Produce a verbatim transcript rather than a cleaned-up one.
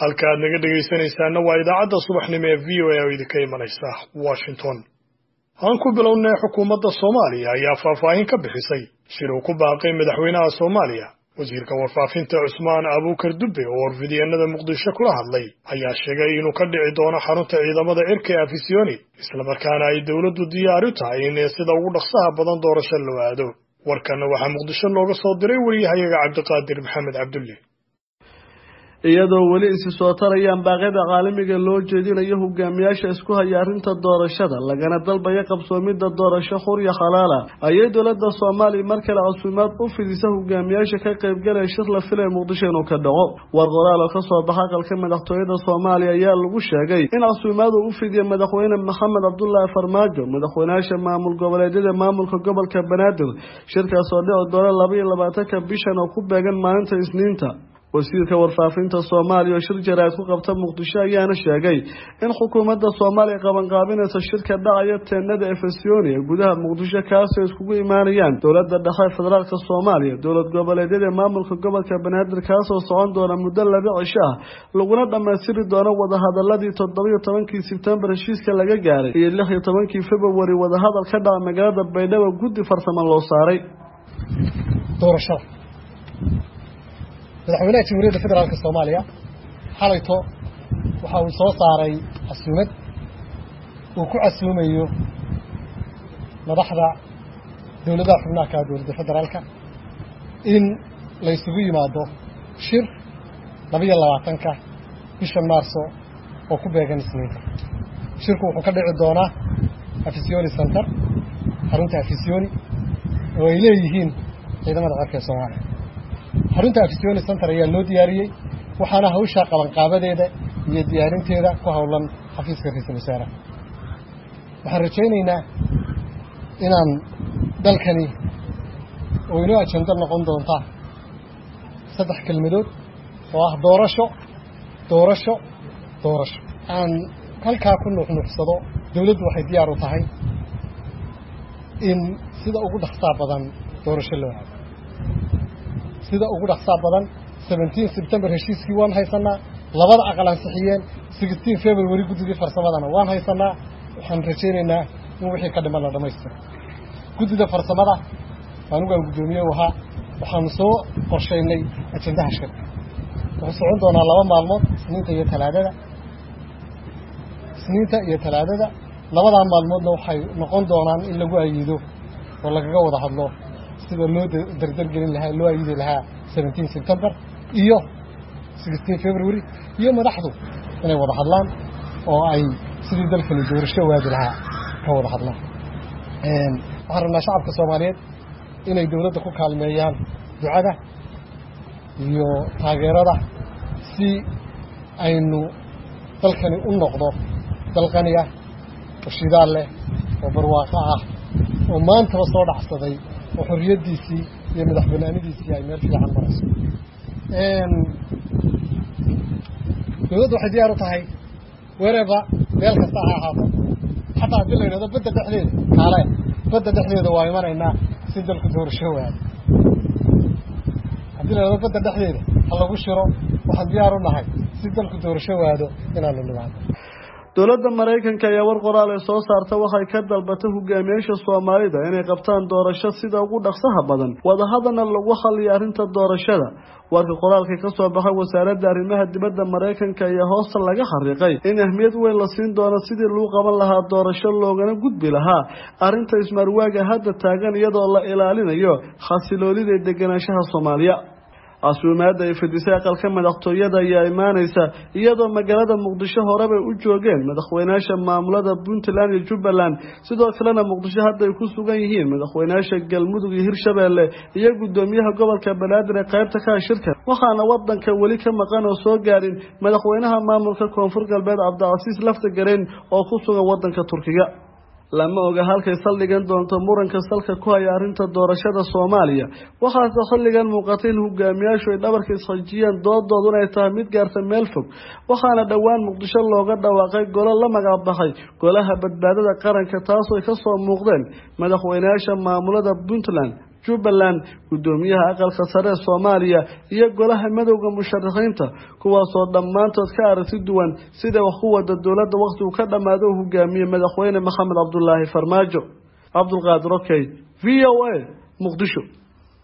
halka aad naga dhageysanaysaana waa idaacadda subaxnimo ee V O A oo idinka imanaysa Washington. aan ku bilownay xukuumadda Soomaaliya ayaa faahfaahin ka bixisay shir uu ku baaqay madaxweynaha Soomaaliya wasiirka warfaafinta Cusmaan Abuukar Dube oo warfidyeenada Muqdisho kula hadlay ayaa sheegay inuu ka dhici doono xarunta ciidamada cirka ee Afisiyoni isla markaana ay dawladdu diyaar u tahay in sida ugu dhaqsaha badan doorasho loo aado. warkana waxaa Muqdisho looga soo diray wariyahayaga Cabdiqaadir Maxamed Cabdulle. iyadoo wali isi soo tarayaan baaqyada caalamiga loo jeedinayo hogaamiyaasha isku haya arrinta doorashada lagana dalbaya qabsoomida doorasho xor iyo xalaal ah ayay dowladda Soomaaliya mar kale casuumaad u fidisa hogaamiyaasha ka qayb galay shir la filay Muqdisho inuu ka dhaco. war qoraal oo ka soo baxay qalka madaxtooyada Soomaaliya ayaa lagu sheegay in casuumaad uu fidiyo madaxweyne Maxamed Cabdullaahi Farmaajo madaxweynaha maamul goboleedyada maamulka gobolka Banaadir shirkaas oo dhici doona laba iyo labaatanka bishan oo ku beegan maalinta Isniinta. wasiirka warfaafinta Soomaaliya oo shir jaraa'id ku qabta Muqdisho ayaana sheegay in xukuumadda Soomaaliya qaban qaabinaysa shirka dhacaya teenada Afisiyoni ee gudaha Muqdisho kaas oo iskugu imaanayaan dowladda dhexe federaalka Soomaaliya dowlad goboleedyada maamulka gobolka Banaadir kaas oo socon doona muddo laba cisho ah laguna dhamaystiri doono wadahadaladii toddoba iyo tobankii Sebtembar heshiiska laga gaaray iyo lix iyo tobankii February wadahadal ka dhacay magaalada Baydhabo guddi farsamo loo saaray doorashada madaxweynaha Jamhuuriyadda Federaalka Soomaaliya xalayto waxa uu soo saaray casuumad uu ku casuumayo madaxda dowladda xubnaha ka dowladda federaalka in la isugu yimaado shir laba iyo labaatanka bisha Maarso oo ku beegan Isniinta. shirku wuxuu ka dhici doonaa Afisiyoni Center xarunta Afisiyoni oo ay leeyihiin ciidamada cirka ee Soomaaliya. xarunta Afisiyoni Center ayaa loo diyaariyay waxaana hawsha qaban qaabadeeda iyo diyaarinteeda ku hawlan xafiiska ra'iisul wasaaraha. waxaan rajaynaynaa inaan dalkani oo inoo ajenda noqon doonta saddex kelmadood oo ah doorasho doorasho doorasho aan halkaa ku nuuxnuuxsado dawladdu waxay diyaar u tahay in sida ugu dhaqsaha badan doorasho loo aado sida ugu dhaqsaha badan seventeen September heshiiskii waan haysanaa labada aqal ansixiyeen sixteen February guddiga farsamadana waan haysanaa waxaan rajaynaynaa in wixii ka dhiman la dhameystiro. guddiga farsamada anugu aan gudoomiye wahaa waxaan soo qorsheynay ajendaha shirka wuxuu socon doonaa laba maalmood Isniinta iyo Talaadada Isniinta iyo Talaadada labadaa maalmoodna waxay noqon doonaan in lagu ayido oo lagaga wada hadlo sida loo dardar gelin lahaa loo ayidi lahaa seventeen September iyo sixteen February iyo madaxdu inay wada hadlaan oo ay sidii dalkani doorasho waadi lahaa ka wada hadlaan. een waxaan rabnaa shacabka Soomaaliyeed inay dawladda ku kaalmeeyaan ducada iyo taageerada si aynu dalkani u noqdo dal qani ah oo shidaal leh oo barwaaqo ah oo maantaba soo dhacsaday oo xorriyadiisii iyo madaxbannaanidiisii ay meel fiican marayso. een dawladdu waxay diyaar u tahay wherever meel kasta ha ahaato xataa haddii la yidhahdo badda dhexdeeda kaale badda dhexdeeda waa imanaynaa si dalku doorasho waado. haddii la yidhahdo badda dhexdeeda ha lagu shiro waxaan diyaar u nahay si dalku doorasho waado inaanu nimaado. dowladda Mareykanka ayaa war qoraal ay soo saartay waxay ka dalbatay hogaamiyaasha Soomaalida inay qabtaan doorasho sida ugu dhaqsaha badan wadahadalna lagu xalliyo arrinta doorashada. warka qoraalka ka soo baxay wasaaradda arrimaha dibadda Mareykanka ayaa hoosta laga xariiqay in ahmiyad weyn la siin doono sidii loo qaban lahaa doorasho loogana gudbi lahaa arrinta ismarwaaga hadda taagan iyadoo la ilaalinayo xasiloonida deganaanshaha Soomaaliya. casuumaadda ay fidisay aqalka madaxtooyada ayaa imaanaysa iyadoo magaalada Muqdisho horeba u joogeen madaxweynaha maamulada Puntland iyo Jubbaland sidoo kalena Muqdisho hadda ay ku sugan yihiin madaxweynaha Galmudug iyo Hirshabelle iyo gudoomiyaha gobolka Banaadir ee qaybta ka shirka waxaana wadanka wali ka maqan oo soo gaarin madaxweynaha maamulka Koonfur Galbeed Cabdicasiis Laftagareen oo ku sugan wadanka Turkiga. lama oga halkay saldhigan doonto muranka salka ku haya arrinta doorashada Soomaaliya waxaa xilligan muuqatay in hogaamiyaashu ay dhabarka isxajiyaan doodoodu ay tahay mid gaarta meel fog waxaana dhawaan Muqdisho looga dhawaaqay golo la magac baxay golaha badbaadada qaranka taasoo ay ka soo muuqdeen madaxweynaha maamulada Puntland Jubbaland gudoomiyaha aqalka sare Soomaaliya iyo golaha madowga musharaxiinta kuwaasoo dhammaantood ka aragti duwan sida wax ku wada dowladda waqti uu ka dhamaado hogaamiye madaxweyne Maxamed Cabdullaahi Farmaajo. Cabdulqaadir Okey, V O A, Muqdisho.